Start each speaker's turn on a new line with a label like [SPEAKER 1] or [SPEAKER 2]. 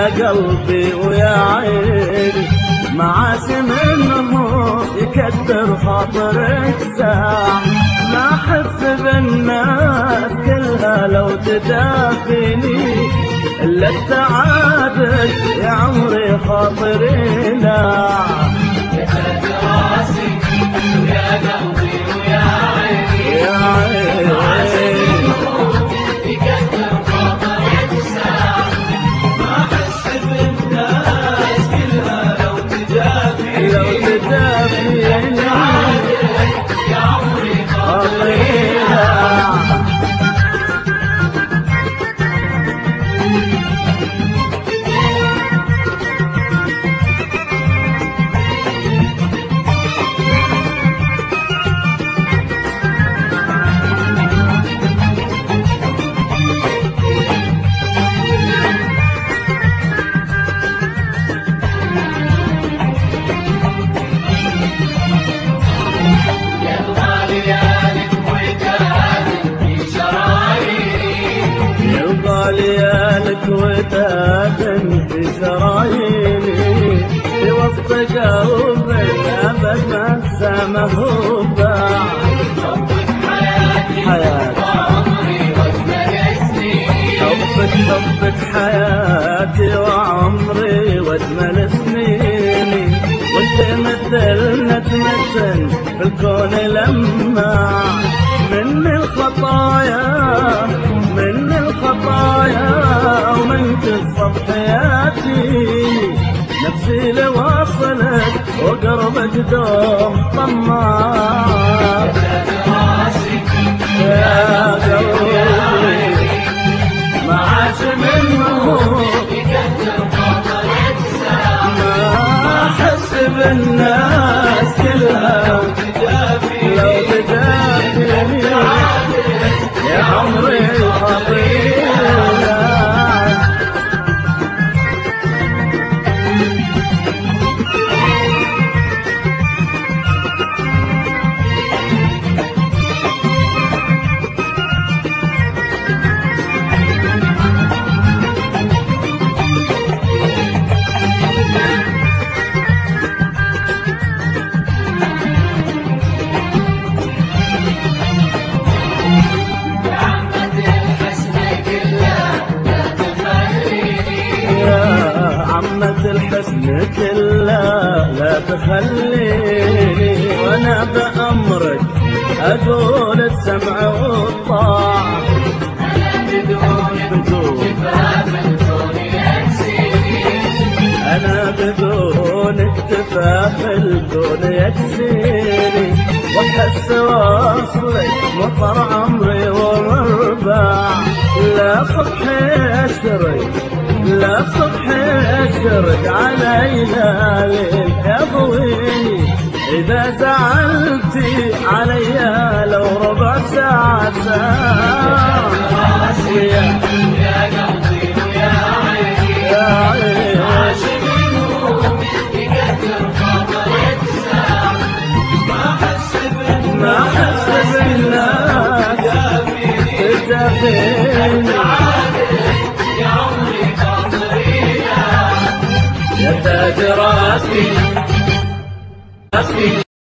[SPEAKER 1] يا قلبي ويا عيني، معاسم النمو يكدر خاطرك ساعة، ما احس بالناس كلها لو تدافيني، الا السعادة يا عمري خاطري لا.
[SPEAKER 2] يا تاج راسي ويا قلبي ويا عيني،
[SPEAKER 1] يا عيني
[SPEAKER 2] يكدر خاطرك ساعة، ما احس بالناس كلها لو تدافيني،
[SPEAKER 1] لو تدافيني
[SPEAKER 2] يا عمري خاطري لا.
[SPEAKER 1] ليالك وتادن في سراييني، في وسط قلبي أبد ما السما هو باع. حياتي
[SPEAKER 2] وعمري واجمل سنيني،
[SPEAKER 1] حبك حياتي وعمري واجمل سنيني، وانت مثلنا تمثل في الكون لما من الخطايا ومن قصة حياتي، نفسي لو وصلت وقربك دوم طماع. يا قلبي ما عاش منه ما أحس بالناس كلها لو تدافيني، يا عمري خطير. الحسن كله لا تخليني، وانا بأمرك اقول السمع والطاعة، انا بدون اكتفاف الكون يكفيني، واحس واصلك مطر عمري ومربع، لا صبحي اشرق لا صبحي اشرق علي لا ليل يضويني، اذا زعلتي علي لو ربع ساعة
[SPEAKER 2] يا قلبي ويا عيني،
[SPEAKER 1] يا عيني
[SPEAKER 2] عاش منه يكدر خاطرك ساعة، ما احس بالناس تدافيني، يا عمري خاطري لا. يا تاج راسي